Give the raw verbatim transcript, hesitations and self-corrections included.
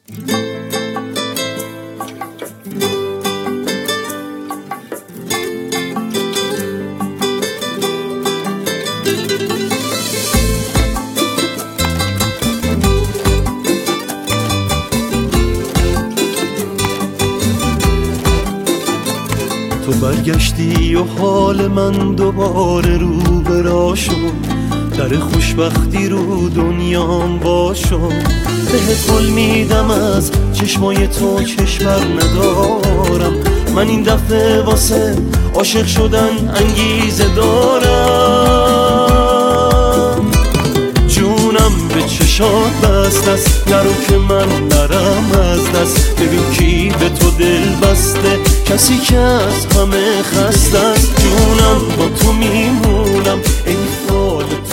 تو برگشتی و حال من دوباره رو به راه شد، در خوشبختی رو دنیام با شد. بهت قول میدم از چشمای تو کشور ندارم، من این دفعه واسه عاشق شدن انگیزه دارم. جونم به چشات بست است، نرو که من نرم از دست. ببین کی به تو دل بسته، کسی که از همه خسته است. جونم با تو میمونم ای فال